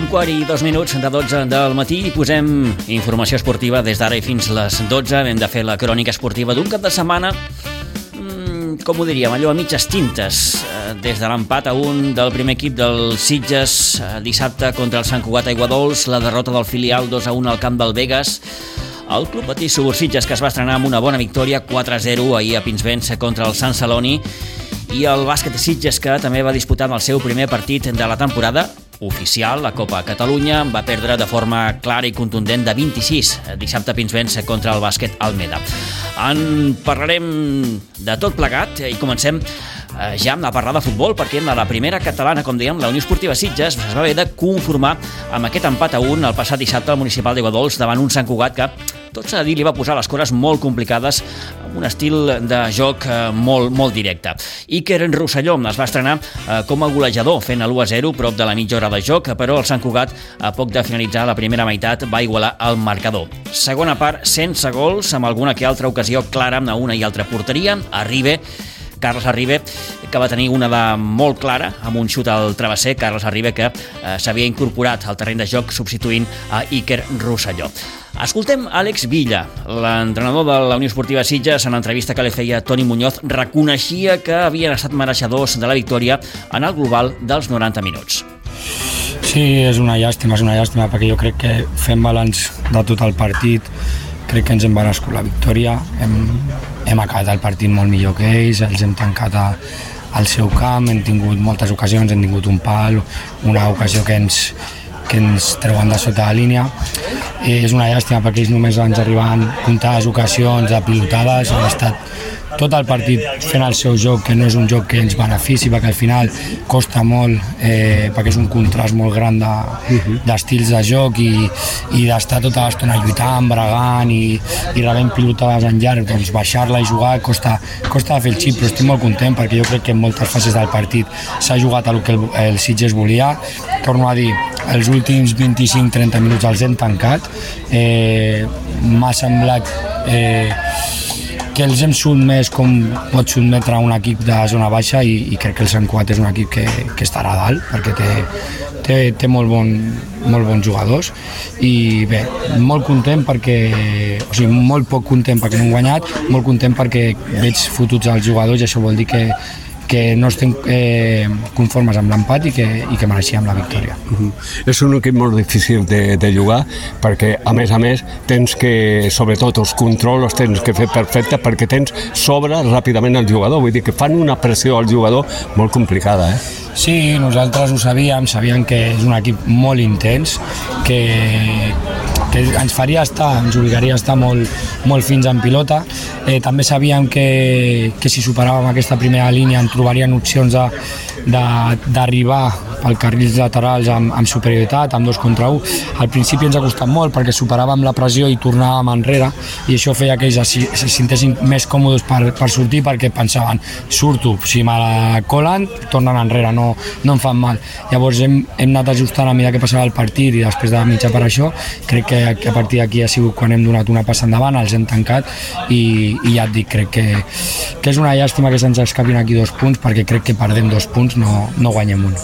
1:02 de 12 del matí i posem informació esportiva des d'ara i fins les 12. Hem de fer la crònica esportiva d'un cap de setmana, com ho diríem, allò a mitges tintes, des de l'empat a 1 del primer equip del Sitges dissabte contra el Sant Cugat Aiguadols, la derrota del filial 2-1 al camp del Begues, el Club Patí Subursitges, que es va estrenar amb una bona victòria 4-0 ahir a Pinsbens contra el Sant Celoni, i el bàsquet Sitges, que també va disputar el seu primer partit de la temporada oficial, la Copa Catalunya, va perdre de forma clara i contundent de 26 dissabte a Pinsbens contra el bàsquet Almeda. En parlarem de tot plegat i comencem ja a parlar de futbol, perquè en la primera catalana, com dèiem, la Unió Esportiva Sitges es va haver de conformar amb aquest empat a 1 el passat dissabte al municipal d'Aiguadols davant un Sant Cugat que, tot s'ha de dir, li va posar les coses molt complicades amb un estil de joc molt directe. Iker Rosselló es va estrenar com a golejador fent l'1-0 prop de la mitja hora de joc, però el Sant Cugat, a poc de finalitzar la primera meitat, va igualar el marcador. Segona part sense gols, amb alguna que altra ocasió clara a una i altra porteria. Carles Arribe, que va tenir una de molt clara amb un xut al travesser. Carles Arribe, que s'havia incorporat al terreny de joc substituint a Iker Rosselló. Escoltem Àlex Villa, l'entrenador de la Unió Esportiva Sitges. En l'entrevista que li feia Toni Muñoz, reconeixia que havien estat mereixedors de la victòria en el global dels 90 minuts. Sí, és una llàstima, perquè jo crec que fent balanç de tot el partit, crec que ens hem merescut la victòria. Hem acabat el partit molt millor que ells, els hem tancat al seu camp, hem tingut moltes ocasions, hem tingut un pal, una ocasió que ens treuen de sota la línia. És una llàstima perquè ells només ens arribaven comptades ocasions de pilotades, han estat tot el partit fent el seu joc, que no és un joc que ens benefici, perquè al final costa molt, perquè és un contrast molt gran d'estils de joc i d'estar tota l'estona lluitant, bregant i rebent pilotades en llarg, doncs baixar-la i jugar costa de fer el xip, però estic molt content perquè jo crec que en moltes fases del partit s'ha jugat el que el Sitges volia. Torno a dir, els últims 25-30 minuts els hem tancat, m'ha semblat que els hem sotmès com pot sotmetre un equip de zona baixa i crec que el Sant Cugat és un equip que estarà a dalt perquè té molt bons jugadors i bé, molt content molt poc content perquè no hem guanyat, molt content perquè veig fotuts als jugadors i això vol dir que no estem conformes amb l'empat i que mereixíem la victòria. És un equip molt difícil de jugar perquè, a més, tens que, sobretot, els controls tens que fer perfecte perquè tens sobre ràpidament el jugador. Vull dir que fan una pressió al jugador molt complicada, Sí, nosaltres ho sabíem que és un equip molt intens, que ens faria ens obligaria a estar molt fins en pilota. També sabíem que si superàvem aquesta primera línia en trobarien opcions d'arribar pel carrils laterals amb superioritat, amb 2 contra 1. Al principi ens ha costat molt perquè superàvem la pressió i tornàvem enrere i això feia que ells se sintessin més còmodes per sortir perquè pensaven, surto, si me la colen, tornen enrere, no em fan mal. Llavors hem anat ajustant a mesura que passava el partit i després de mitja per això, crec que a partir d'aquí ha sigut quan hem donat una passa endavant, els hem tancat i ja et dic, crec que és una llàstima que se'ns escapin aquí 2 punts perquè crec que perdem 2 punts, no guanyem un.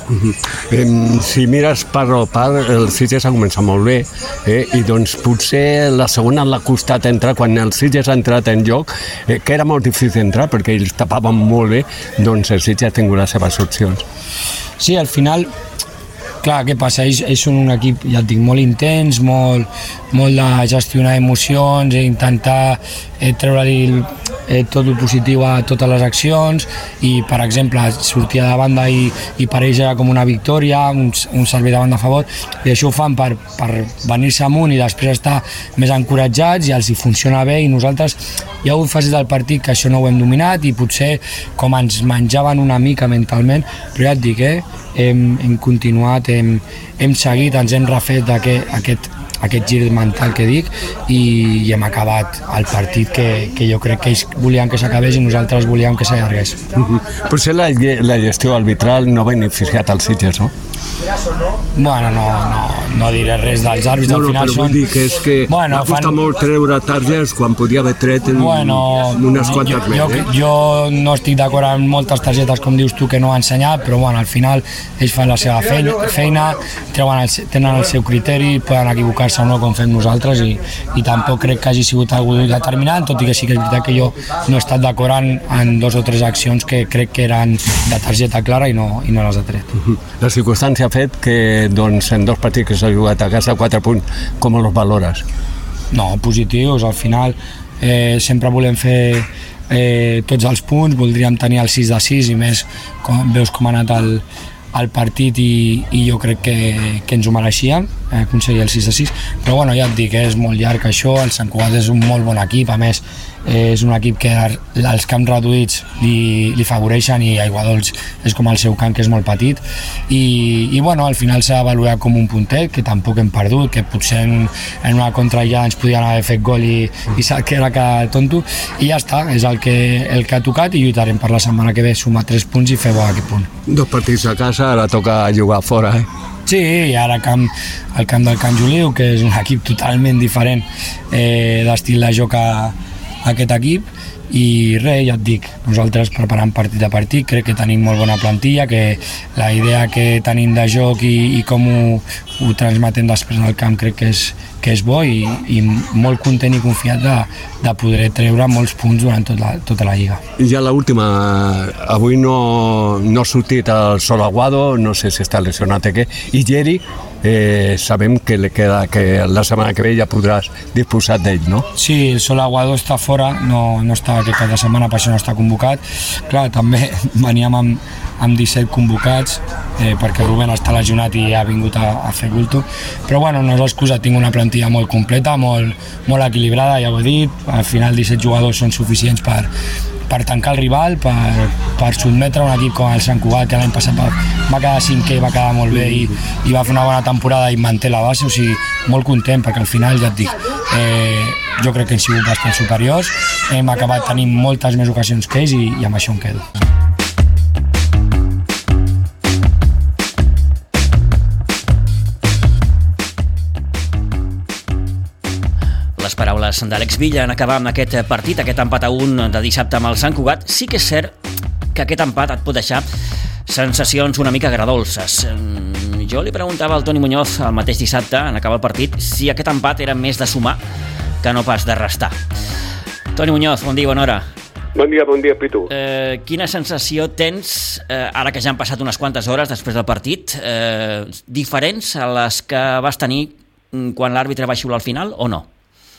Si mires part a part, el Sitges ha començat molt bé i doncs potser la segona l'ha costat entrar quan el Sitges ha entrat en joc, que era molt difícil entrar perquè ells tapaven molt bé, doncs el Sitges ha tingut les seves opcions. Sí, al final, clar, què passa? Ells són un equip, ja et dic, molt intens, molt de gestionar emocions, intentar treure-li tot el positiu a totes les accions i, per exemple, sortir de banda i per ells era com una victòria, un servei de banda a favor, i això ho fan per venir-se amunt i després estar més encoratjats i els hi funciona bé i nosaltres hi ha hagut fases del partit que això no ho hem dominat i potser com ens menjaven una mica mentalment, però ja et dic, hem continuat, hem seguit, ens hem refet aquest gir mental que dic i hem acabat el partit que jo crec que ells volien que s'acabés i nosaltres volíem que s'allargués. Potser la gestió arbitral no ha beneficiat als Sitges, no? Bueno, no diré res dels àrbits, al final però vull dir que és que va costar molt treure targetes quan podia haver tret unes quantes més. Jo no estic d'acord amb moltes targetes, com dius tu, que no ha ensenyat, però al final ells fan la seva feina, tenen el seu criteri, poden equivocar-se o no com fem nosaltres, i tampoc crec que hagi sigut algú determinant, tot i que sí que és veritat que jo no he estat d'acord en 2 o 3 accions que crec que eren de targeta clara i no les ha tret. La circumstància ha fet que en 2 partits que s'ha jugat a casa 4 punts, com els valores? No, positius, al final sempre volem fer tots els punts, voldríem tenir el 6 de 6 i més veus com ha anat el partit i jo crec que ens ho mereixíem aconseguir el 6 de 6, però ja et dic, és molt llarg això, el Sant Cugat és un molt bon equip, a més és un equip que els camps reduïts li favoreixen i Aiguadols és com el seu camp, que és molt petit i al final s'ha de valorar com un puntet, que tampoc hem perdut, que potser en una contra ja ens podien haver fet gol i que era que tonto, i ja està, és el que ha tocat i lluitarem per la setmana que ve sumar 3 punts i fer bo aquest punt. 2 partits a casa, ara toca jugar fora, Sí, i ara el camp del Can Juliu, que és un equip totalment diferent d'estil de joc a aquest equip, i res, ja et dic, nosaltres preparant partit a partit, crec que tenim molt bona plantilla, que la idea que tenim de joc i com ho transmetem després del camp crec que és bo i molt content i confiat de poder treure molts punts durant tota la Lliga. I ja l'última, avui no ha sortit el Sol Aguado, no sé si està lesionat o què, i Geri sabem que li queda, que la setmana que ve ja podràs disposar d'ell, no? Sí, el Sol Aguado està fora, no està aquest cap de setmana, per això no està convocat. Clar, també veníem amb 17 convocats perquè Rubén està lesionat i ha vingut a fer bulto, però no és excusa, tinc una plantilla molt completa, molt equilibrada, ja ho he dit, al final 17 jugadors són suficients per tancar el rival, per sotmetre un equip com el Sant Cugat, que l'any passat va quedar 5è, va quedar molt bé i va fer una bona temporada i manté la base, o sigui, molt content, perquè al final, ja et dic, jo crec que hem sigut bastant superiors, hem acabat tenint moltes més ocasions que ells i amb això em quedo. Les paraules d'Àlex Villa en acabar amb aquest partit, aquest empat a 1 de dissabte amb el Sant Cugat. Sí que és cert que aquest empat et pot deixar sensacions una mica agradolces. Jo li preguntava al Toni Muñoz el mateix dissabte, en acabar el partit, si aquest empat era més de sumar que no pas de restar. Toni Muñoz, bon dia, bona hora. Bon dia, Pitu. Quina sensació tens, ara que ja han passat unes quantes hores després del partit, diferents a les que vas tenir quan l'àrbitre va xiular al final o no?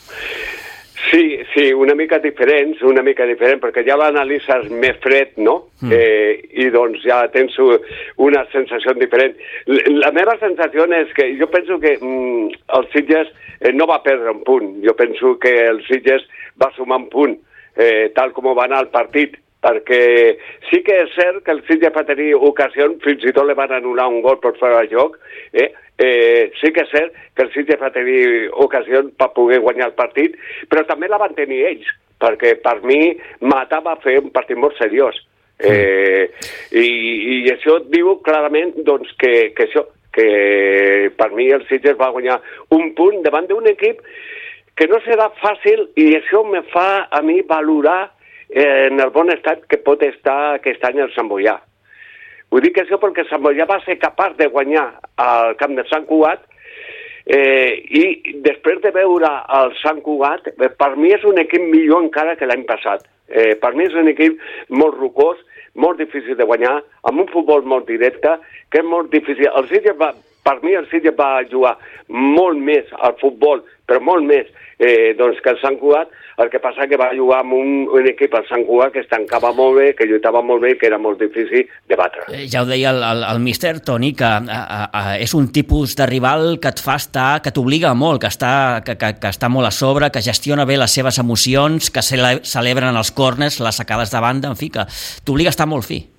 Sí, una mica diferent, perquè ja l'analitzes més fred, no? I doncs ja tens una sensació diferent. La meva sensació és que jo penso que el Sitges no va perdre un punt. Jo penso que el Sitges va sumar un punt, tal com va anar el partit, perquè sí que és cert que el Sitges va tenir ocasions, fins i tot li van anul·lar un gol per fora de joc, sí que és cert que el Sitges va tenir ocasions per poder guanyar el partit, però també la van tenir ells, perquè per mi Mata va fer un partit molt seriós. I això diu clarament doncs, que per mi el Sitges va guanyar un punt davant d'un equip que no serà fàcil, i això me fa a mi valorar en el bon estat que pot estar aquest any el Sant Boià. Ho dic això perquè Sant Boià va ser capaç de guanyar al camp de Sant Cugat i després de veure el Sant Cugat, per mi és un equip millor encara que l'any passat. Per mi és un equip molt rocós, molt difícil de guanyar, amb un futbol molt directe, que és molt difícil. Per mi el Sitges va jugar molt més al futbol, però molt més doncs que el Sant Cugat. El que passa que va jugar amb un equip al Sant Cugat que es tancava molt bé, que lluitava molt bé i que era molt difícil de batre. Ja ho deia el míster, Toni, que és un tipus de rival que et fa estar, que t'obliga molt, que està molt a sobre, que gestiona bé les seves emocions, que celebren els córners, les sacades de banda, en fi, que t'obliga a estar molt fi.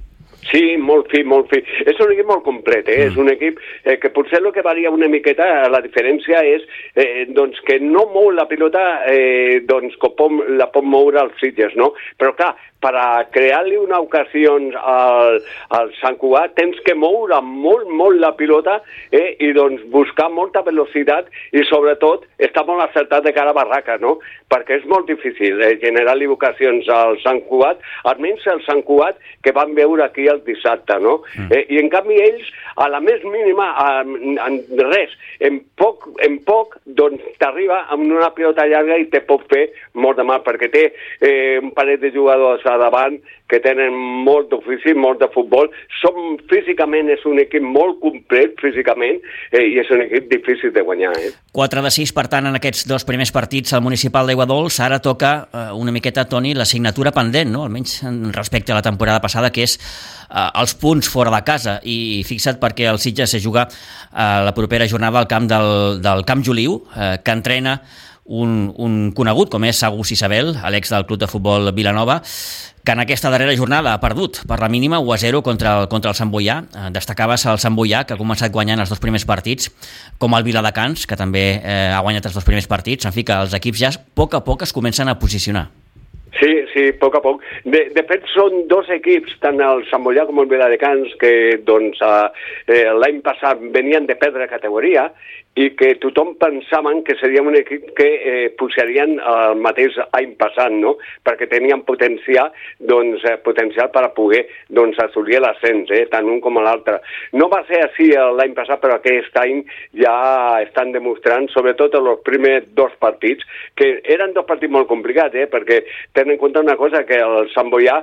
Sí, molt fi. És un equip molt complet, és un equip que potser el que varia una miqueta, la diferència és doncs que no mou la pilota doncs com la pot moure els Sitges, no? Però clar, per a crear-li una ocasió al Sant Cugat tens que moure molt la pilota i doncs buscar molta velocitat i sobretot estar molt acertat de cara a barraca, no? Perquè és molt difícil generar-li ocasions al Sant Cugat, almenys el Sant Cugat que van veure aquí el dissabte, no? I en canvi ells, a la més mínima, en res, en poc, doncs t'arriba amb una pilota llarga i te pot fer molt de mal, perquè té un parell de jugadors a davant que tenen molt d'ofici, molt de futbol. Físicament és un equip molt complet, físicament, i és un equip difícil de guanyar. 4 de 6, per tant, en aquests 2 primers partits al municipal d'Aigua Dols. Ara toca una miqueta, Toni, l'assignatura pendent, no? Almenys respecte a la temporada passada, que és els punts fora de casa. I fixa't perquè el Sitges es juga la propera jornada al camp del Camp Joliu, que entrena un conegut com és Agus Isabel, l'ex del club de futbol Vilanova, que en aquesta darrera jornada ha perdut per la mínima 1-0 contra el Sant Boià. Destacaves el Sant Boià, que ha començat guanyant els 2 primers partits, com el Viladecans, que també ha guanyat els 2 primers partits. En fi, que els equips ja a poc es comencen a posicionar. Sí, a poc. De fet, són 2 equips, tant el Sant Boià com el Viladecans, que doncs, l'any passat venien de perdre categoria i que tothom pensaven que seria un equip que pujarien el mateix any passat, no? Perquè tenien potencial per a poder assolir l'ascens, tant un com l'altre. No va ser així l'any passat, però aquest any ja estan demostrant, sobretot en els primers 2 partits, que eren 2 partits molt complicats, perquè tenen en compte una cosa, que el Sant Boià,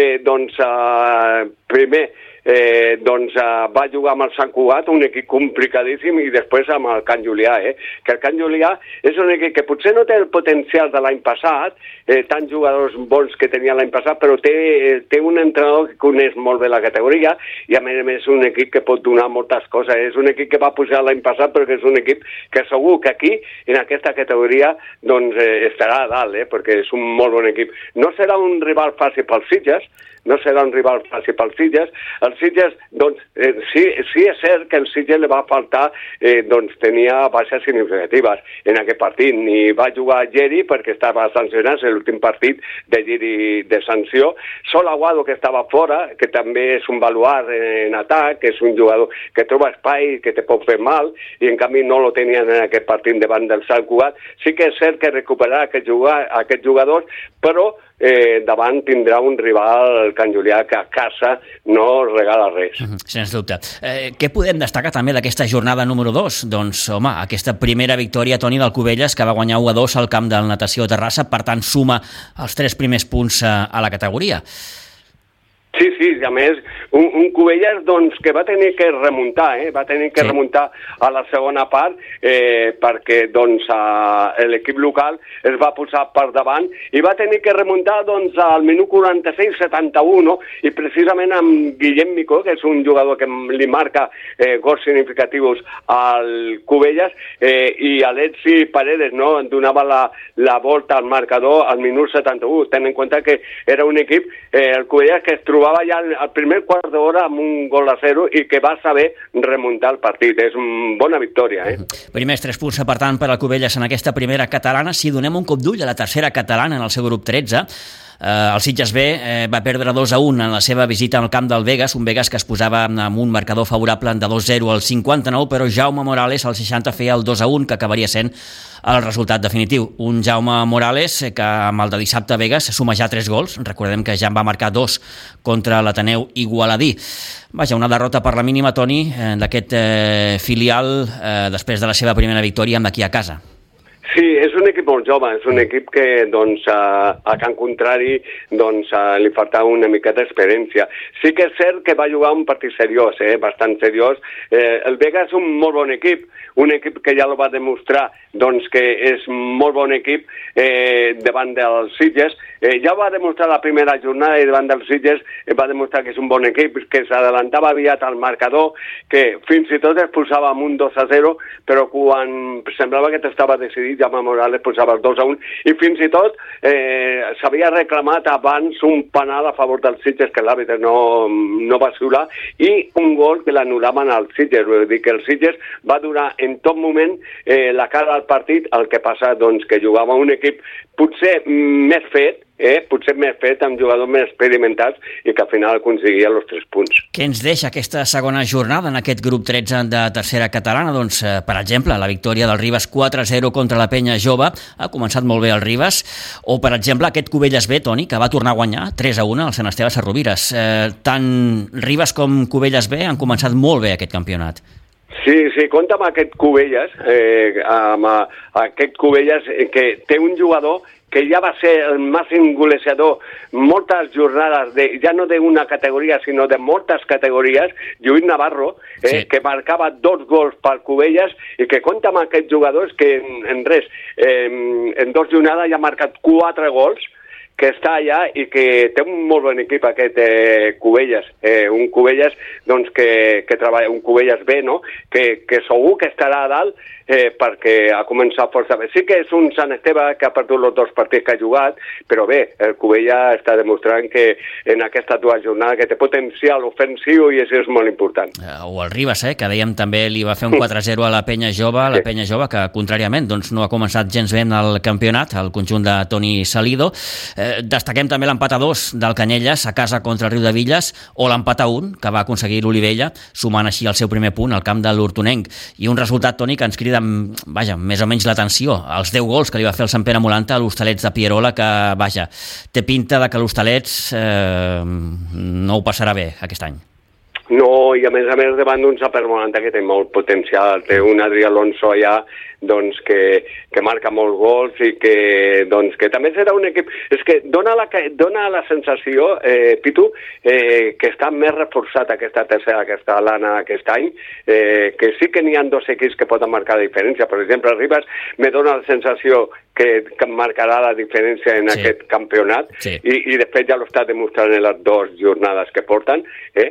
primer, va jugar amb el Sant Cugat, un equip complicadíssim, i després amb el Can Julià, que el Can Julià és un equip que potser no té el potencial de l'any passat, tants jugadors bons que tenia l'any passat, però té un entrenador que coneix molt bé la categoria, i a més és un equip que pot donar moltes coses. És un equip que va pujar l'any passat, però que és un equip que segur que aquí, en aquesta categoria, estarà a dalt, perquè és un molt bon equip. No serà un rival fàcil pels Sitges, El Sitges, sí és cert que el Sitges li va faltar, tenia baixes significatives en aquest partit. Ni va jugar Geri perquè estava sancionat, l'últim partit de Geri de sanció. Sol Aguado, que estava fora, que també és un baluart en atac, que és un jugador que troba espai, que te pot fer mal, i en canvi no lo tenien en aquest partit davant del Sant Cugat. Sí que és cert que recuperarà aquests jugadors, però davant tindrà un rival, el Can Julià, que a casa no regala res. Sens dubte. Què podem destacar també d'aquesta jornada número 2? Doncs, home, aquesta primera victòria, Toni, del Cubelles, que va guanyar 1-2 al camp del Natació Terrassa, per tant suma els 3 primers punts a la categoria. Sí, a més, un Cubelles que va tenir que remuntar, remuntar a la segona part, perquè l'equip local es va posar per davant i va tenir que remuntar al minut 46-71, no? I precisament amb Guillem Micó, que és un jugador que li marca gols significatius al Cubelles, i Alexi Paredes, no? Donava la volta al marcador al minut 71, tenint en compte que era un equip, el Cubelles, que es trobava ja al primer quart d'hora amb un 0 i que va saber remuntar el partit. És una bona victòria. Primers 3 punts, per tant, per al Cubelles en aquesta primera catalana. Si donem un cop d'ull a la tercera catalana en el seu grup 13, el Sitges B va perdre 2-1 en la seva visita al camp del Vegas, un Vegas que es posava amb un marcador favorable de 2-0 al 59, però Jaume Morales al 60 feia el 2-1, que acabaria sent el resultat definitiu. Un Jaume Morales que amb el de dissabte a Vegas suma ja 3 gols. Recordem que ja en va marcar 2 contra l'Ateneu Igualadí. Vaja, una derrota per la mínima, Toni, d'aquest filial després de la seva primera victòria amb aquí a casa. Sí, és un equip molt jove, és un equip que a Can Contrari li faltava una miqueta d'experiència. Sí que és cert que va jugar un partit seriós, bastant seriós. El Vega és un molt bon equip, un equip que ja ho va demostrar doncs, que és molt bon equip davant dels Sitges. Ja ho va demostrar la primera jornada i davant dels Sitges va demostrar que és un bon equip, que s'adelantava aviat al marcador, que fins i tot es posava amb un 2-0, però quan semblava que estava decidit, Jaume Morales posava el 2-1, i fins i tot s'havia reclamat abans un penal a favor dels Sitges, que l'àrbitre no va xiular, i un gol que l'anul·laven als Sitges. Vull dir que el Sitges va donar en tot moment la cara al partit, el que passa doncs, que jugava un equip potser més fet, amb jugadors més experimentats i que al final aconseguia els 3 punts. Què ens deixa aquesta segona jornada en aquest grup 13 de tercera catalana? Doncs, per exemple, la victòria del Ribes 4-0 contra la Penya Jove. Ha començat molt bé el Ribes. O, per exemple, aquest Cubelles B, Toni, que va tornar a guanyar 3-1 al Sant Esteve Sesrovires. Tant Ribes com Cubelles B han començat molt bé aquest campionat. Sí, compta amb aquest Cubelles, que té un jugador que ja va ser el màxim golejador moltes jornades, ja no d'una categoria, sinó de moltes categories, Lluís Navarro, que marcava 2 gols per Cubelles, i que compta amb aquests jugadors que en 2 jornades ja ha marcat 4 gols, que està allà i que té un molt bon equip aquest Cubelles, un Cubelles doncs, que treballa, un Cubelles B, no? que segur que estarà a dalt perquè ha començat força bé. Sí que és un Sant Esteve que ha perdut els 2 partits que ha jugat, però bé, el Cubelles està demostrant que en aquesta 2 jornades que té potencial ofensiu i això és molt important. O el Ribes, que dèiem també li va fer un 4-0 a la Penya Jove, Penya Jove que contràriament doncs, no ha començat gens bé en el campionat, el conjunt de Toni Salido. Destaquem també l'empat a 2 del Canyelles a casa contra el Riudevilles, o l'empat a 1 que va aconseguir l'Olivella, sumant així el seu primer punt al camp de l'Hortonenc. I un resultat, Toni, que ens crida més o menys l'atenció, els 10 gols que li va fer el Sant Pere Molanta a l'Hostalets de Pierola, que, té pinta de que l'Hostalets no ho passarà bé aquest any. No, i a més davant d'un Sant Pere Molanta que té molt potencial, té un Adri Alonso allà doncs, que marca molts gols i que també serà un equip... És que dona la sensació, Pitu, que està més reforçat aquesta tercera catalana aquest any, que sí que n'hi ha 2 equips que poden marcar la diferència. Per exemple, el Ribes me dona la sensació que marcarà la diferència en aquest campionat, i de fet ja l'està demostrant en les 2 jornades que porten,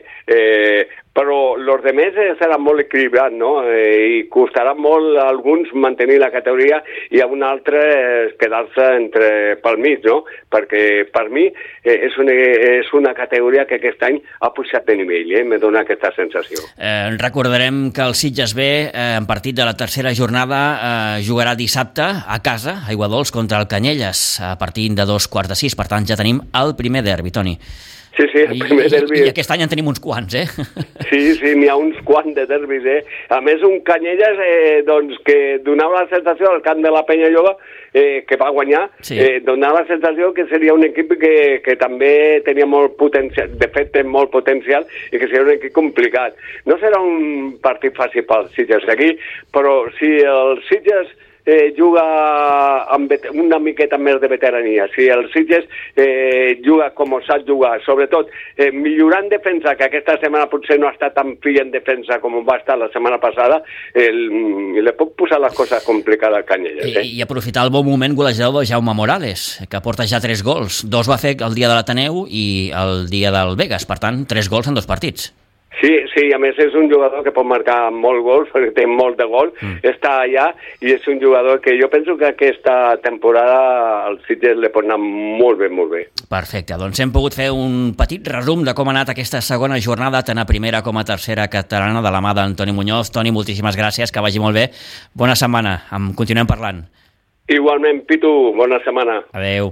però els altres seran molt equilibrats, no? I costarà molt a alguns mantenir la categoria i a un altre quedar-se pel mig, no? Perquè per mi és una categoria que aquest any ha pujat de nivell, me dona aquesta sensació. Recordarem que el Sitges B, en partit de la tercera jornada, jugarà dissabte a casa, a Aiguadols, contra el Canyelles, a partir de 2:15. Per tant, ja tenim el primer derbi, Toni. Sí, el primer derbi. I aquest any en tenim uns quants, Sí, n'hi ha uns quants de derbis, A més, un Canyelles doncs, que donava la sensació al camp de la Penya Jove, que va guanyar, donava la sensació que seria un equip que també tenia molt potencial, de fet té molt potencial, i que seria un equip complicat. No serà un partit fàcil pels Sitges aquí, però si el Sitges juga amb una miqueta més de veterania, si el Sitges juga com sap jugar, sobretot millorant defensa, que aquesta setmana potser no ha estat tan fi en defensa com va estar la setmana passada, li puc posar les coses complicades al Canyelles. I aprofitar el bon moment golejador de Jaume Morales, que porta ja 3 gols. 2 va fer el dia de l'Ateneu i el dia del Vegas, per tant 3 gols en 2 partits. Sí, a més és un jugador que pot marcar molt gols, perquè té molt de gol, està allà, i és un jugador que jo penso que aquesta temporada el Sitges li pot anar molt bé. Perfecte, doncs hem pogut fer un petit resum de com ha anat aquesta segona jornada, tant a primera com a tercera catalana, de la mà d'Antoni Muñoz. Toni, moltíssimes gràcies, que vagi molt bé. Bona setmana, continuem parlant. Igualment, Pitu, bona setmana. Adéu.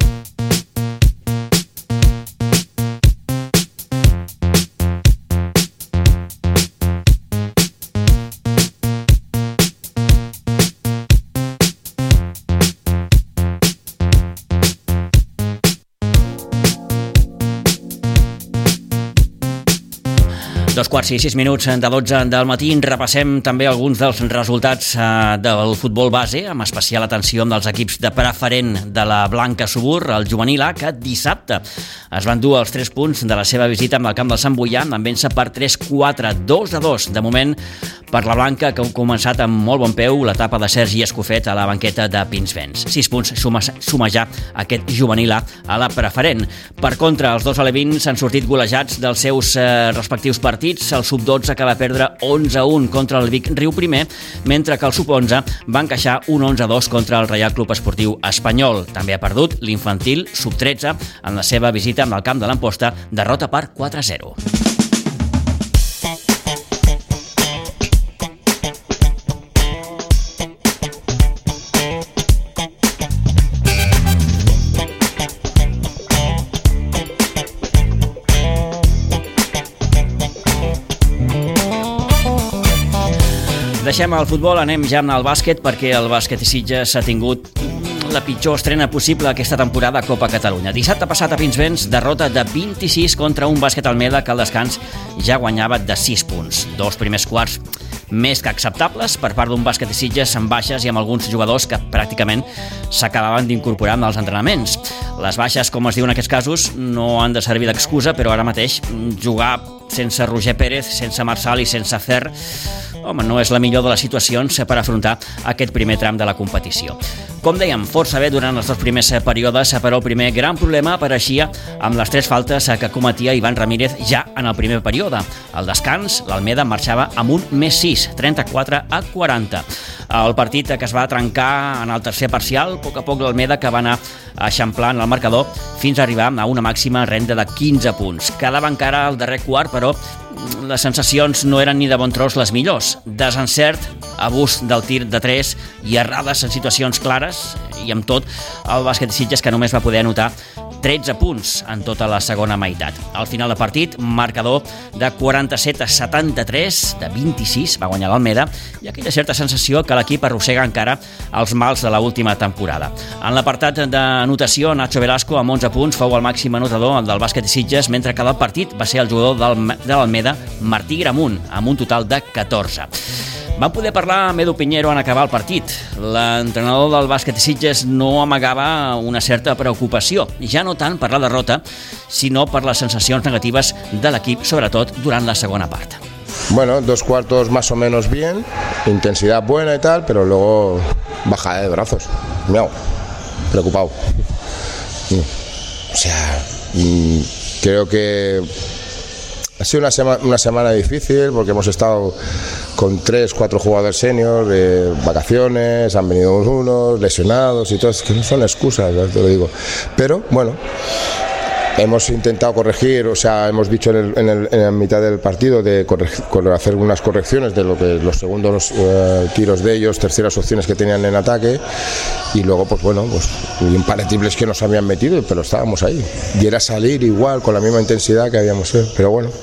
Dos quarts i 6 minuts de 12 del matí. Repassem també alguns dels resultats del futbol base, amb especial atenció amb els equips de preferent de la Blanca Subur, el juvenil A, que dissabte es van dur els 3 punts de la seva visita amb el camp del Sant Boià, amb vèncer per 3-4, 2-2. De moment, per la blanca, que ha començat amb molt bon peu l'etapa de Sergi Escofet a la banqueta de Pinsbens. 6 punts suma ja aquest juvenil A a la preferent. Per contra, els dos alevins han sortit golejats dels seus respectius partits. El sub-12 que va perdre 11-1 contra el Vic Riu Primer, mentre que el sub-11 va encaixar un 11-2 contra el Reial Club Esportiu Espanyol. També ha perdut l'infantil sub-13 en la seva visita al camp de l'Amposta, derrota per 4-0. Deixem el futbol, anem ja al bàsquet, perquè el bàsquet Sitges ha tingut la pitjor estrena possible aquesta temporada a Copa Catalunya. Dissabte passat a Pinsbens, derrota de 26 contra un bàsquet Almeda que al descans ja guanyava de 6 punts. 2 primers quarts més que acceptables per part d'un bàsquet Sitges amb baixes i amb alguns jugadors que pràcticament s'acabaven d'incorporar en els entrenaments. Les baixes, com es diu en aquests casos, no han de servir d'excusa, però ara mateix jugar sense Roger Pérez, sense Marçal i sense Fer, no és la millor de les situacions per afrontar aquest primer tram de la competició. Com dèiem, força bé durant els 2 primers períodes, però el primer gran problema apareixia amb les 3 faltes que cometia Ivan Ramírez ja en el primer període. Al descans, l'Almeda marxava amb un +6, 34-40. El partit que es va trencar en el tercer parcial, a poc l'Almeda que va anar eixamplant el marcador fins a arribar a una màxima renda de 15 punts. Quedava encara el darrer quart, però les sensacions no eren ni de bon tros les millors. Desencert, abús del tir de 3 i errades en situacions clares, i amb tot el bàsquet Sitges que només va poder anotar 13 punts en tota la segona meitat. Al final del partit, marcador de 47-73, de 26, va guanyar l'Almeda, i aquella certa sensació que l'equip arrossega encara els mals de l'última temporada. En l'apartat d'anotació, Nacho Velasco, amb 11 punts, fou el màxim anotador del bàsquet Sitges, mentre que del partit va ser el jugador de l'Almeda, Martí Gramunt, amb un total de 14. Vam poder parlar amb Edu Piñero en acabar el partit. L'entrenador del bàsquet Sitges no amagava una certa preocupació, ja no tant per la derrota, sinó per les sensacions negatives de l'equip, sobretot durant la segona part. Bueno, 2 cuartos más o menos bien, intensidad buena y tal, pero luego bajada de brazos. Miau, preocupado. O sea, creo que ha sido una semana difícil porque hemos estado con 3-4 jugadores seniors de vacaciones, han venido unos lesionados y todo, es que no son excusas, te lo digo. Pero bueno, hemos intentado corregir, o sea, hemos dicho en la mitad del partido de hacer unas correcciones de lo que los segundos tiros de ellos, terceras opciones que tenían en ataque, y luego pues bueno, pues un par de triples que nos habían metido, pero estábamos ahí, y era salir igual con la misma intensidad que habíamos hecho, pero bueno,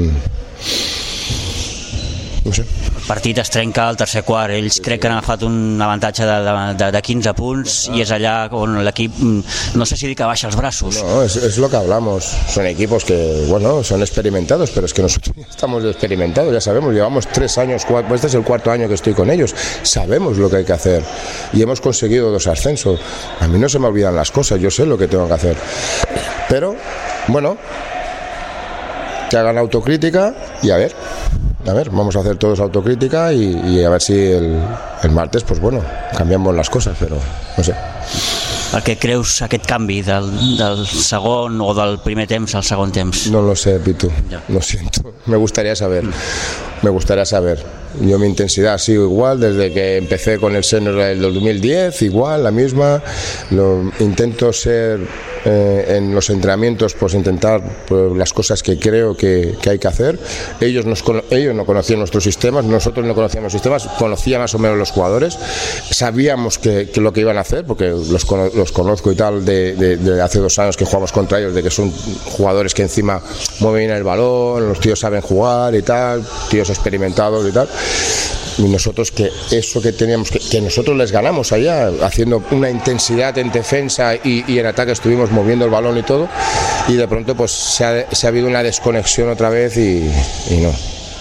no sé. El partit es trenca al tercer quart, ells crec que han agafat un avantatge de 15 punts i és allà on l'equip, no sé si dir que baixa els braços. No, es lo que hablamos, son equipos que, bueno, son experimentados, pero es que nosotros ya estamos experimentados, ya sabemos, llevamos 3 años, este es el 4º año que estoy con ellos, sabemos lo que hay que hacer y hemos conseguido 2 ascensos. A mí no se me olvidan las cosas, yo sé lo que tengo que hacer, pero bueno, que hagan autocrítica y a ver, vamos a hacer todos autocrítica y a ver si el martes, pues bueno, cambiamos las cosas, pero no sé. Per què creus aquest canvi del segon o del primer temps al segon temps? No lo sé, Pitu, lo siento, me gustaría saber. Yo mi intensidad ha sido igual desde que empecé con el senior del 2010, igual, la misma. Intento ser en los entrenamientos, pues intentar pues, las cosas que creo que hay que hacer. Ellos no conocían nuestros sistemas, nosotros no conocíamos los sistemas, conocían más o menos los jugadores, sabíamos que lo que iban a hacer, porque los conozco y tal de hace 2 años que jugamos contra ellos, de que son jugadores que encima mueven el balón, los tíos saben jugar y tal, tíos experimentados y tal. Y nosotros que eso que teníamos que nosotros les ganamos allá haciendo una intensidad en defensa y en ataque estuvimos moviendo el balón y todo, y de pronto pues se ha habido una desconexión otra vez y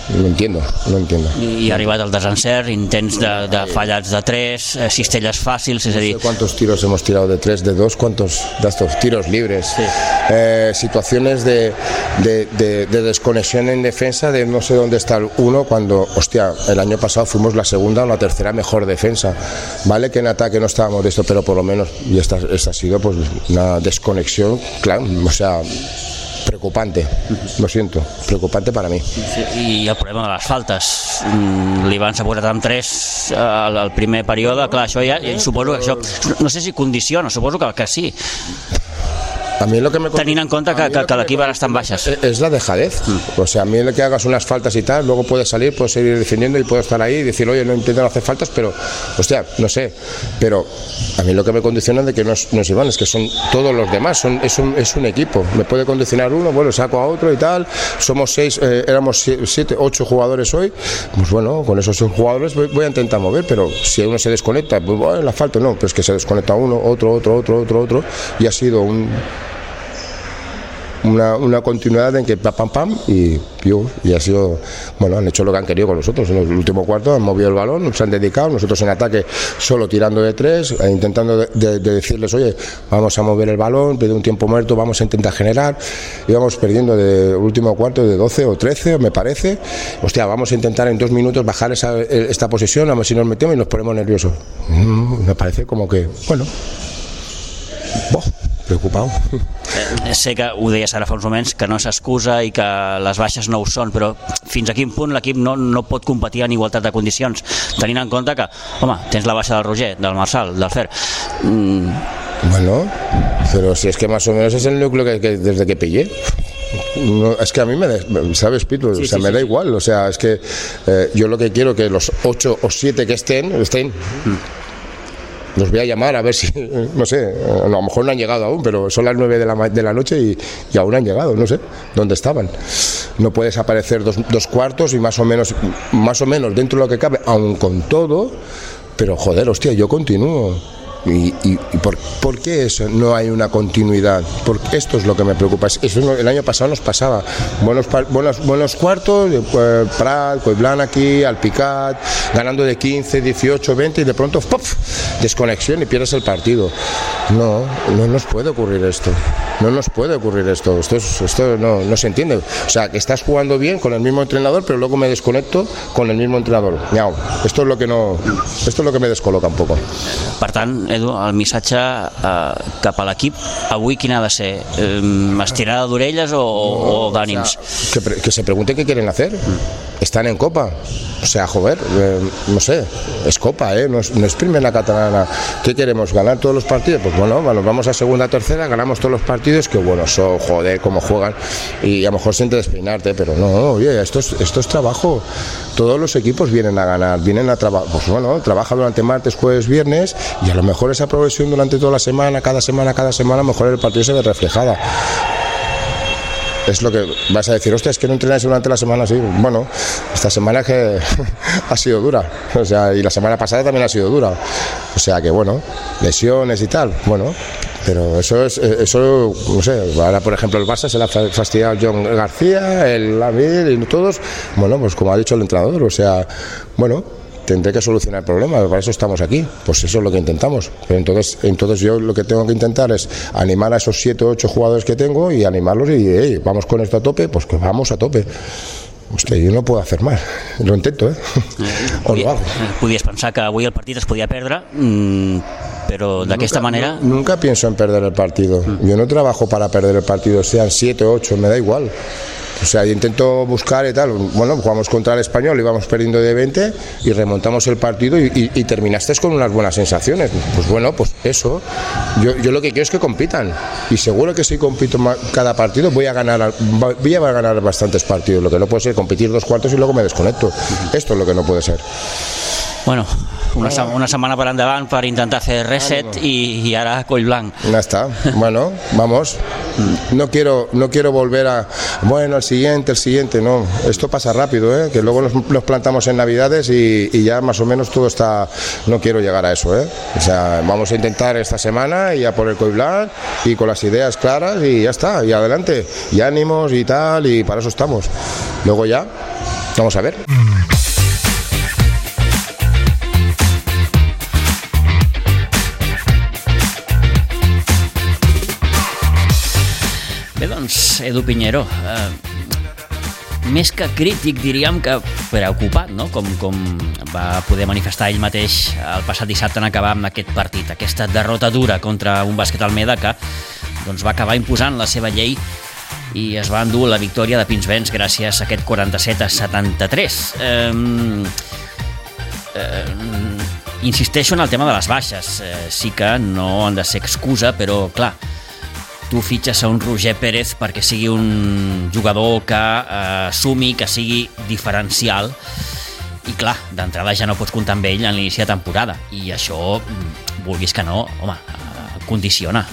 no entiendo. I ha arribat el desencert, intents de fallats de 3, cistelles fàcils, és a dir... No sé cuántos tiros hemos tirado de 3, de 2, cuántos de estos tiros libres. Sí. Situaciones de desconexión en defensa, de no sé dónde está el uno, cuando, hostia, el año pasado fuimos la segunda o la tercera mejor defensa. Vale que en ataque no estábamos de esto, pero por lo menos, y esta ha sido pues una desconexión, claro, o sea... preocupante, lo siento, preocupante para mi. I el problema de les faltes, l'Ivan s'ha posat amb 3 al primer període, clar, això ja, suposo que això, no sé si condiciona, suposo que sí. A mí lo que me tenint en cuenta que l'equip ara està en baixes. Es la dejadez. O sea, a mí lo que hagas unas faltas y tal, luego puedes salir, puedes seguir defendiendo y puedo estar ahí y decir, oye, no intento hacer faltas, pero, hostia, no sé. Pero a mí lo que me condiciona de que no es Iván, es que son todos los demás, es un equipo. Me puede condicionar uno, bueno, saco a otro y tal. Somos 6, éramos 7, 8 jugadores hoy. Pues bueno, con esos 6 jugadores voy a intentar mover, pero si uno se desconecta, pues bueno, la falta no, pero es que se desconecta uno, otro, y ha sido una continuidad en que pam y ha sido, bueno, han hecho lo que han querido con nosotros en el último cuarto, han movido el balón, nos han dedicado, nosotros en ataque solo tirando de 3, intentando de decirles, oye, vamos a mover el balón, pedir un tiempo muerto, vamos a intentar generar, íbamos perdiendo de último cuarto de 12 o 13, me parece, hostia, vamos a intentar en 2 minutos bajar esta posesión, a ver si nos metemos y nos ponemos nerviosos. Me parece como que, bueno, preocupado. Sé que ho deies ara fa uns moments, que no s'excusa i que les baixes no ho són, però fins a quin punt l'equip no pot competir en igualtat de condicions, tenint en compte que, home, tens la baixa del Roger, del Marçal, del Fer. Bueno, pero si es que más o menos es el núcleo que desde que pillé. No, es que a mí ¿sabes, Pitu? Sí, o sea, me da igual, o sea, es que yo lo que quiero que los 8 o 7 que estén. Los voy a llamar a ver si, no sé, a lo mejor no han llegado aún, pero son las 9 de la noche y aún han llegado, no sé dónde estaban. No puedes aparecer 2 cuartos y más o menos dentro de lo que cabe, aún con todo, pero joder, hostia, yo continúo. ¿Y por qué eso? No hay una continuidad. Porque esto es lo que me preocupa. Eso el año pasado nos pasaba. Buenos cuartos, Prat, Coiblán aquí, Alpicat, ganando de 15, 18, 20 y de pronto ¡puf! Desconexión y pierdes el partido. No nos puede ocurrir esto. No nos puede ocurrir esto. Esto no se entiende. O sea, que estás jugando bien con el mismo entrenador, pero luego me desconecto con el mismo entrenador. Miau. Esto es lo que me descoloca un poco. Per tant, Edu, el missatge cap a l'equip avui quin ha de ser? Estirada d'orelles o d'ànims? Que se pregunten qué quieren hacer. Están en Copa. O sea, joder, no sé, es Copa, no es primera catalana. ¿Qué queremos? ¿Ganar todos los partidos? Pues bueno, vamos a segunda, tercera, ganamos todos los partidos, que bueno, son, joder, cómo juegan, y a lo mejor siente despeinarte, pero no, oye, esto es trabajo. Todos los equipos vienen a ganar, vienen a trabajar, pues bueno, trabaja durante martes, jueves, viernes, y a lo mejor esa progresión durante toda la semana, cada semana, a lo mejor el partido se ve reflejada. Es lo que vas a decir, hostia, es que no entrenáis durante la semana así. Bueno, esta semana que ha sido dura, o sea, y la semana pasada también ha sido dura. O sea que bueno, lesiones y tal, bueno, pero eso, no sé, ahora por ejemplo el Barça se le ha fastidiado John García, el Lamir y todos, bueno, pues como ha dicho el entrenador, o sea, bueno, tendré que solucionar el problema, para eso estamos aquí, pues eso es lo que intentamos. Pero entonces yo lo que tengo que intentar es animar a esos 7 o 8 jugadores que tengo y animarlos y hey, vamos con esto a tope, pues que vamos a tope. Hòstia, jo no puedo hacer más, lo intento, o lo hago. Podies pensar que avui el partit es podia perdre, però d'aquesta manera... Nunca pienso en perder el partido, yo no trabajo para perder el partido, sean 7 o 8, me da igual. O sea, yo intento buscar y tal. Bueno, jugamos contra el Español, íbamos perdiendo de 20 y remontamos el partido y terminaste con unas buenas sensaciones. Pues bueno, pues eso. Yo lo que quiero es que compitan. Y seguro que si compito cada partido voy a ganar bastantes partidos. Lo que no puede ser competir 2 cuartos y luego me desconecto. Esto es lo que no puede ser. Bueno, una setmana per endavant per intentar fer reset i ara coll blanc. Ya está, bueno, vamos. No quiero volver a, bueno, el siguiente, no. Esto pasa rápido, que luego nos plantamos en Navidades y ya más o menos todo está, no quiero llegar a eso, O sea, vamos a intentar esta semana y a por el coll blanc y con las ideas claras y ya está, y adelante, y ánimos y tal, y para eso estamos. Luego ya Vamos a ver. Bé, doncs, Edu Piñero, més que crític, diríem que preocupat, no? Com va poder manifestar ell mateix el passat dissabte en acabar amb aquest partit, aquesta derrota dura contra un Bàsquet Almeda que doncs, va acabar imposant la seva llei i es va endur la victòria de Pinsbens gràcies a aquest 47-73. Insisteixo en el tema de les baixes. Sí que no han de ser excusa, però clar, tu fitxes a un Roger Pérez perquè sigui un jugador que sumi, que sigui diferencial, i clar, d'entrada ja no pots comptar amb ell en l'inici de temporada, i això, vulguis que no, home, condiciona.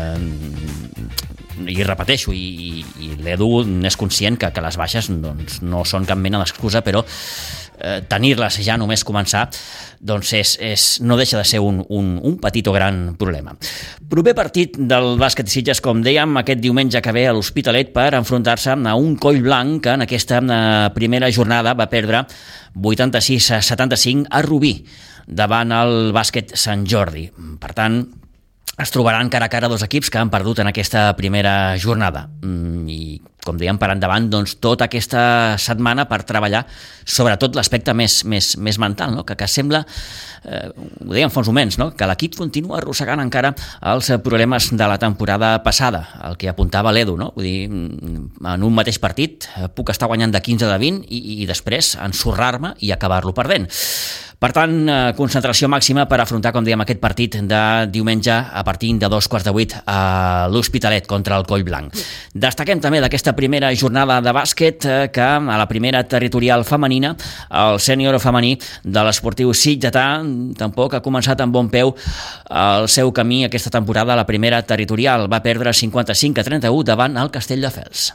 I repeteixo, i l'Edu és conscient que les baixes doncs, no són cap mena d'excusa, però tenir-les ja només començar doncs no deixa de ser un petit o gran problema. Proper partit del Bàsquet Sitges, com dèiem, aquest diumenge que ve a l'Hospitalet per enfrontar-se a un Coll Blanc que en aquesta primera jornada va perdre 86-75 a Rubí davant el Bàsquet Sant Jordi. Per tant, es trobaran cara a cara dos equips que han perdut en aquesta primera jornada. I, com dèiem, per endavant, doncs, tota aquesta setmana per treballar sobretot l'aspecte més mental, no? que sembla, ho dèiem fa uns moments, no? que l'equip continua arrossegant encara els problemes de la temporada passada, el que apuntava l'Edu, no? Vull dir, en un mateix partit puc estar guanyant de 15 de 20 i després ensorrar-me i acabar-lo perdent. Per tant, concentració màxima per afrontar, com dèiem, aquest partit de diumenge a partir de 7:15 a l'Hospitalet contra el Coll Blanc. Destaquem també d'aquesta primera jornada de bàsquet que a la primera territorial femenina, el sènior femení de l'Esportiu Sitgetà tampoc ha començat amb bon peu el seu camí aquesta temporada a la primera territorial. Va perdre 55-31 davant el Castelldefels.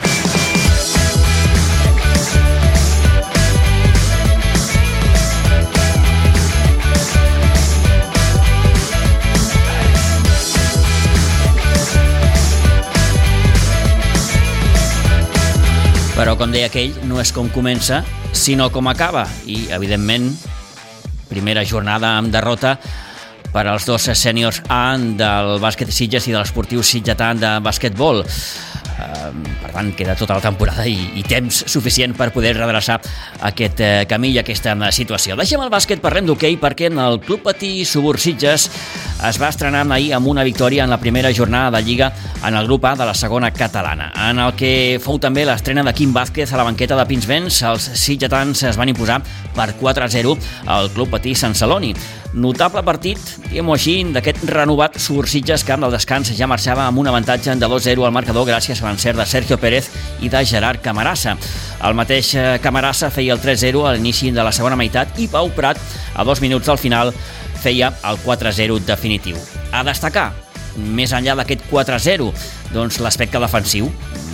Però, com deia aquell, no és com comença, sinó com acaba. I, evidentment, primera jornada amb derrota per als dos sèniors A del bàsquet Sitges i de l'Esportiu Sitgetà de bàsquetbol. Per tant, queda tota la temporada i temps suficient per poder redreçar aquest camí i aquesta situació. Deixem el bàsquet, parlem d'hoquei, perquè en el Club Patí Suburb Sitges es va estrenar ahir amb una victòria en la primera jornada de Lliga en el grup A de la segona catalana, en el que fou també l'estrena de Quim Vázquez a la banqueta de Pinsbens. Els sitgetans es van imposar per 4-0 al Club Patí Sant Celoni. Notable partit, diguem-ho així, d'aquest renovat Suburb Sitges, que amb el descans ja marxava amb un avantatge de 2-0 al marcador gràcies a l'encert de Sergio Pérez i de Gerard Camarasa. El mateix Camarasa feia el 3-0 a l'inici de la segona meitat i Pau Prat, a 2 minuts del final, feia el 4-0 definitiu. A destacar, més enllà d'aquest 4-0, doncs l'aspecte defensiu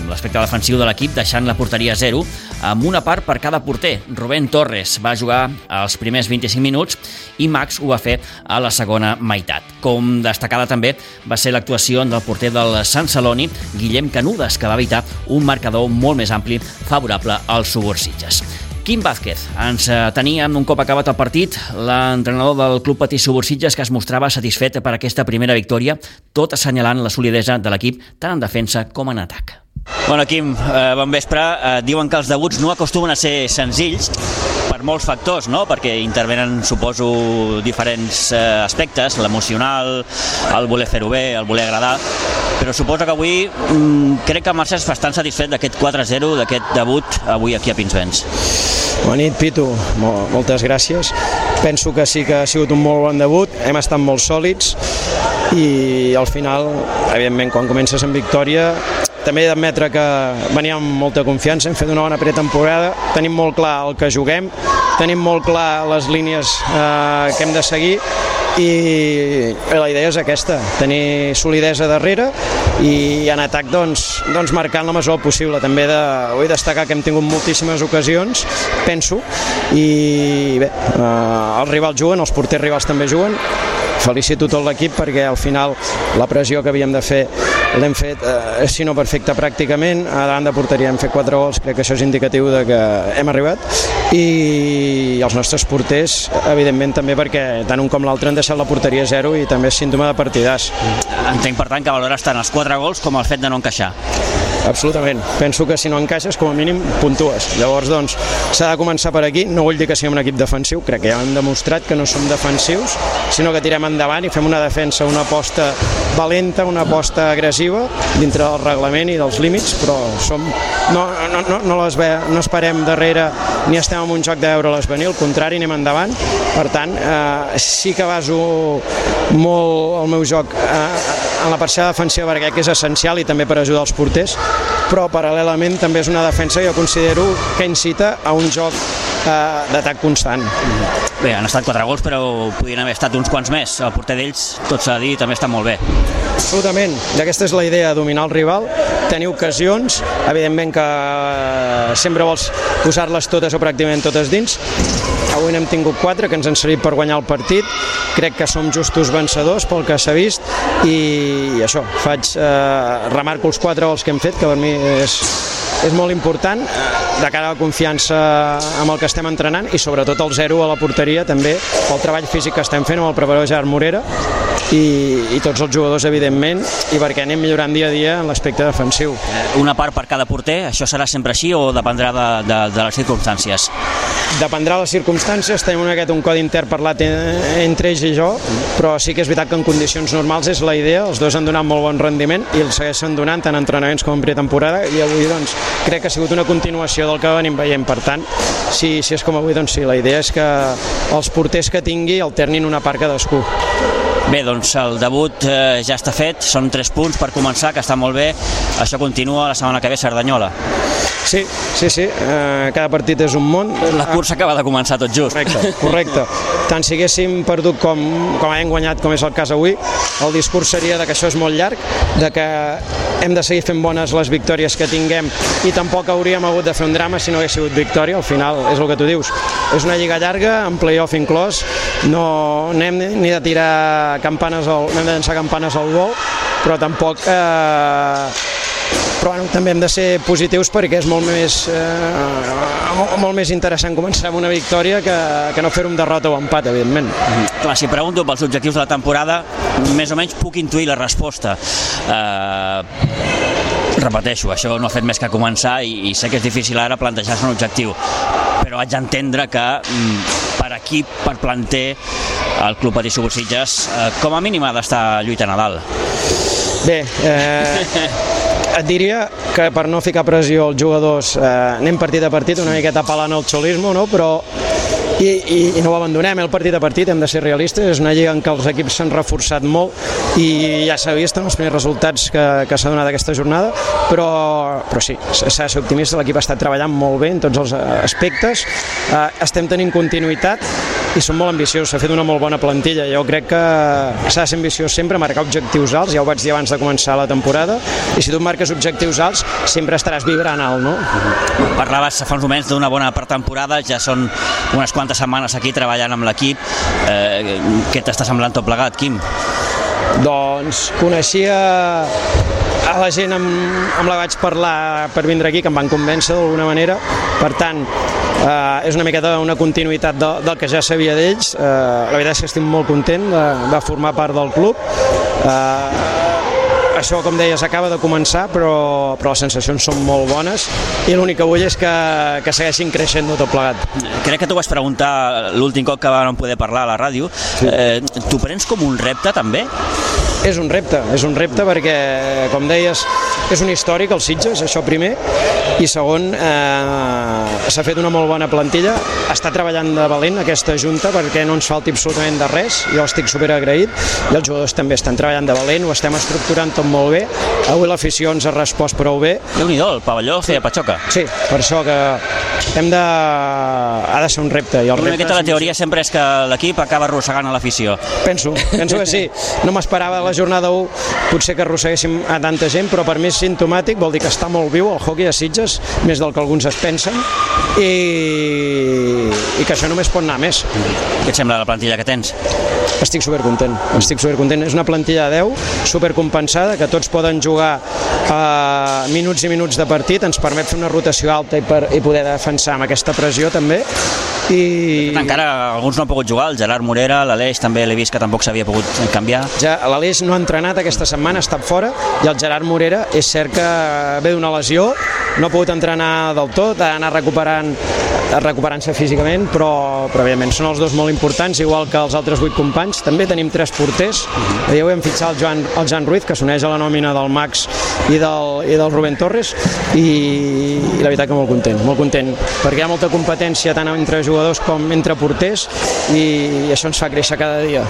de l'equip, deixant la porteria a 0, amb una part per cada porter. Rubén Torres va jugar els primers 25 minuts i Max ho va fer a la segona meitat. Com destacada també va ser l'actuació del porter del Sant Celoni, Guillem Canudes, que va evitar un marcador molt més ampli favorable als Suburb Sitges. Quim Vázquez ens tenia un cop acabat el partit, l'entrenador del Club Patí Suburb Sitges, que es mostrava satisfet per aquesta primera victòria, tot assenyalant la solidesa de l'equip tant en defensa com en atac. Bueno, Quim, bon vespre. Diuen que els debuts no acostumen a ser senzills per molts factors, no? Perquè intervenen, suposo, diferents aspectes, l'emocional, el voler fer-ho bé, el voler agradar, però suposo que avui crec que marxes bastant satisfet d'aquest 4-0, d'aquest debut avui aquí a Pinsbens. Bona nit, Pitu. Moltes gràcies. Penso que sí que ha sigut un molt bon debut, hem estat molt sòlids i al final, evidentment, quan comences amb victòria, també he d'admetre que veníem amb molta confiança, hem fet una bona pretemporada, tenim molt clar el que juguem, tenim molt clar les línies que hem de seguir i la idea és aquesta, tenir solidesa darrere i en atac doncs marcant la mesura possible. També vull destacar que hem tingut moltíssimes ocasions, penso, i bé, els rivals juguen, els porters rivals també juguen. Felicito tot l'equip perquè al final la pressió que havíem de fer l'hem fet, si no perfecte pràcticament, a davant de porteria hem fet 4 gols, crec que això és indicatiu de que hem arribat, i els nostres porters, evidentment també, perquè tant un com l'altre han deixat la porteria a 0 i també és símptoma de partidàs. Entenc, per tant, que valores tant els 4 gols com el fet de no encaixar. Absolutament. Penso que si no encaixes, com a mínim, puntues. Llavors, doncs, s'ha de començar per aquí. No vull dir que siguem un equip defensiu, crec que ja hem demostrat que no som defensius, sinó que tirem endavant i fem una defensa, una aposta valenta, una aposta agressiva, dintre del reglament i dels límits, però no esperem darrere ni estem en un joc de veure-les venir, al contrari, anem endavant. Per tant, sí que baso molt el meu joc en la parcel·la defensiva, perquè crec que és essencial i també per ajudar els porters, però paral·lelament també és una defensa que jo considero que incita a un joc d'atac constant. Bé, han estat 4 gols, però podien haver estat uns quants més. El porter d'ells, tot s'ha de dir, també està molt bé. Absolutament, i aquesta és la idea, dominar el rival, tenir ocasions, evidentment que sempre vols posar-les totes o pràcticament totes dins. Avui n'hem tingut 4 que ens han servit per guanyar el partit, crec que som justos vencedors pel que s'ha vist, i això, remarco els 4 gols que hem fet, que per mi és molt important de cara a la confiança amb el que estem entrenant, i sobretot el 0 a la porteria també pel treball físic que estem fent amb el preparador Gerard Morera i tots els jugadors, evidentment, i perquè anem millorant dia a dia en l'aspecte defensiu. Una part per cada porter, això serà sempre així o dependrà de les circumstàncies? Dependrà de les circumstàncies, tenim un codi intern parlat entre ells i jo, però sí que és veritat que en condicions normals és la idea, els dos han donat molt bon rendiment i el segueixen donant tant en entrenaments com en pretemporada, i avui doncs crec que ha sigut una continuació del que venim veient. Per tant, si és com avui, doncs sí, la idea és que els porters que tingui alternin una part cadascú. Bé, doncs el debut ja està fet, són 3 punts per començar, que està molt bé. Això continua la setmana que ve a Cerdanyola. Sí, cada partit és un món. La cursa acaba de començar tot just. Correcte. Tant si haguéssim perdut com hem guanyat, com és el cas avui, el discurs seria de que això és molt llarg, de que hem de seguir fent bones les victòries que tinguem, i tampoc hauríem hagut de fer un drama si no hagués sigut victòria. Al final és el que tu dius, és una lliga llarga, amb play-off inclòs, no hem ni de tirar campanes, no hem de llançar campanes al vol, però tampoc però bueno, també hem de ser positius, perquè és molt més interessant començar amb una victòria que no fer-ho amb derrota o empat, evidentment. Clar, si pregunto pels objectius de la temporada, més o menys puc intuir la resposta. Repeteixo, això no ha fet més que començar i sé que és difícil ara plantejar-se un objectiu, però haig d'entendre que per equip, per planter, el Club Patí Subursitges com a mínim ha d'estar lluitant a dalt. Bé, et diria que per no ficar pressió als jugadors anem partit a partit, una miqueta apel·lant al xolismo, no? Però i no ho abandonem, el partit a partit, hem de ser realistes, és una lliga en què els equips s'han reforçat molt i ja s'ha vist en els primers resultats que s'ha donat aquesta jornada, però sí, s'ha de ser optimista, l'equip ha estat treballant molt bé en tots els aspectes, estem tenint continuïtat i som molt ambiciosos, s'ha fet una molt bona plantilla. Jo crec que s'ha de ser ambiciós sempre, marcar objectius alts, ja ho vaig dir abans de començar la temporada, i si tu marques objectius alts sempre estaràs vibrant alt, no? Parlaves fa uns moments d'una bona pretemporada, ja són unes quantes setmanes aquí treballant amb l'equip. Què t'està semblant tot plegat, Quim? Doncs coneixia a la gent amb la vaig parlar per vindre aquí, que em van convèncer d'alguna manera, per tant és una miqueta una continuïtat del que ja sabia d'ells. La veritat és que estic molt content de formar part del club. Això, com deies, acaba de començar, però les sensacions són molt bones i l'únic que vull és que segueixin creixent tot plegat. Crec que t'ho vaig preguntar l'últim cop que vam poder parlar a la ràdio. Sí. T'ho prens com un repte, també? És un repte perquè, com deies, és un històric el Sitges, això primer, i segon, s'ha fet una molt bona plantilla, està treballant de valent aquesta junta perquè no ens falti absolutament de res, jo estic superagraït, i els jugadors també estan treballant de valent, ho estem estructurant tot molt bé, avui l'afició ens ha respost prou bé. Déu-n'hi-do, el pavelló feia patxoca. Sí, per això que ha de ser un repte. Una miqueta la teoria sempre és que l'equip acaba arrossegant a l'afició. Penso que sí, no m'esperava la jornada 1 potser que arrosseguéssim a tanta gent, però per mi és simptomàtic, vol dir que està molt viu el hoquei a Sitges, més del que alguns es pensen, i que això només pot anar més. Què et sembla la plantilla que tens? Estic supercontent, és una plantilla de 10, supercompensada, que tots poden jugar jugar minuts i minuts de partit, ens permet fer una rotació alta i poder defensar amb aquesta pressió també. Encara alguns no han pogut jugar, el Gerard Morera, l'Aleix també l'he vist que tampoc s'havia pogut canviar. L'Aleix no ha entrenat aquesta setmana, ha estat fora, i el Gerard Morera és cert que ve d'una lesió, no ha pogut entrenar del tot, ha d'anar recuperant-se físicament, però evidentment són els dos molt importants, igual que els altres 8 companys. També tenim 3 porters, ja ho hem fitxat el Jan Ruiz, que s'uneix a la nòmina del Max i del Rubén Torres, i la veritat que molt content, perquè hi ha molta competència tant entre jugadors com entre porters, i això ens fa créixer cada dia.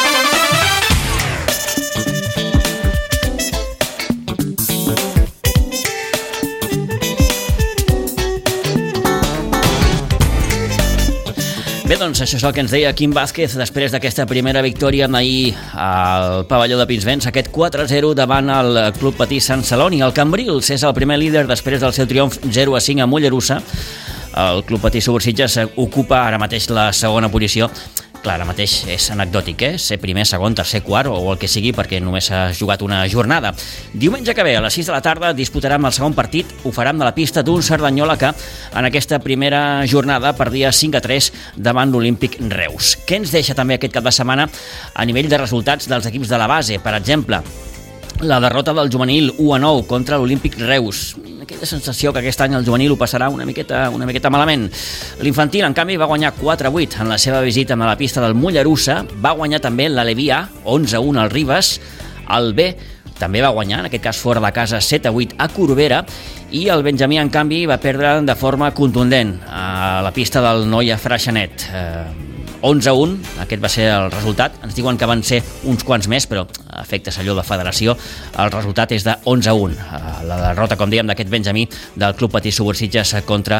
Bé, doncs això és el que ens deia Quim Vázquez després d'aquesta primera victòria ahir al pavelló de Pinsbens, aquest 4-0 davant el Club Patí Sant Celoni. El Cambrils és el primer líder després del seu triomf 0-5 a Mollerussa. El Club Patí Subursitges ocupa ara mateix la segona posició. Clar, ara mateix és anecdòtic, ser primer, segon, tercer, quart o el que sigui, perquè només s'ha jugat una jornada. Diumenge que ve, a les 6 de la tarda, disputarem el segon partit. Ho farem de la pista d'un Cerdanyola que en aquesta primera jornada perdia 5-3 davant l'Olímpic Reus. Què ens deixa també aquest cap de setmana a nivell de resultats dels equips de la base? Per exemple, la derrota del juvenil 1-9 contra l'Olímpic Reus. Aquella sensació que aquest any el juvenil ho passarà una miqueta malament. L'infantil, en canvi, va guanyar 4-8 en la seva visita a la pista del Mollerussa. Va guanyar també l'Aleví A, 11-1 al Ribes. El B també va guanyar, en aquest cas fora de casa, 7-8 a Corbera. I el Benjamí, en canvi, va perdre de forma contundent a la pista del Noia Freixenet. 11-1, aquest va ser el resultat. Ens diuen que van ser uns quants més, però a efectes allò de federació, el resultat és de 11-1. La derrota, com dèiem, d'aquest Benjamí del Club Patí Subursitges contra,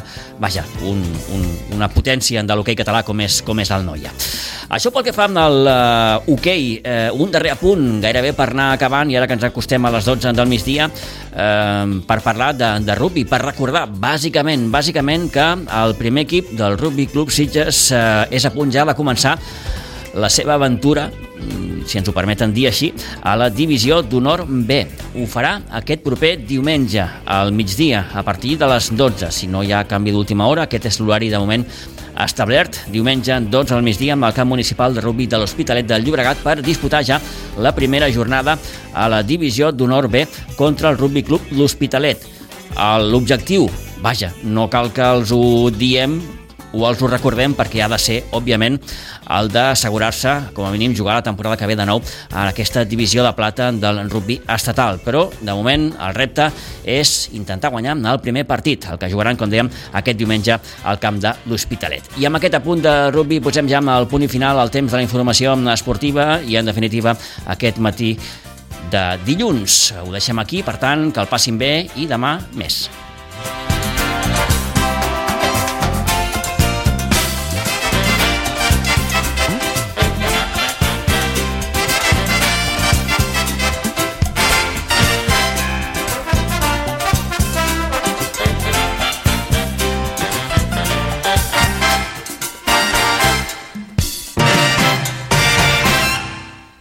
una potència de l'hoquei català com és el Noia. Això pel que fa amb l'hoquei, un darrer apunt, gairebé per anar acabant, i ara que ens acostem a les 12 del migdia, per parlar de rugby, per recordar bàsicament que el primer equip del Rugby Club Sitges és a punt ja de començar la seva aventura, si ens ho permeten dir així, a la divisió d'honor B. Ho farà aquest proper diumenge al migdia, a partir de les 12. Si no hi ha canvi d'última hora, aquest és l'horari de moment establert, diumenge 12 al migdia amb el camp municipal de rugby de l'Hospitalet del Llobregat per disputar ja la primera jornada a la divisió d'honor B contra el Rugby Club l'Hospitalet. L'objectiu, no cal que els ho diem o els ho recordem, perquè ha de ser, òbviament, el d'assegurar-se, com a mínim, jugar la temporada que ve de nou en aquesta divisió de plata del rugby estatal. Però, de moment, el repte és intentar guanyar el primer partit, el que jugaran, com dèiem, aquest diumenge al camp de l'Hospitalet. I amb aquest apunt de rugby posem ja al punt i final el temps de la informació esportiva i, en definitiva, aquest matí de dilluns. Ho deixem aquí, per tant, que el passin bé i demà més.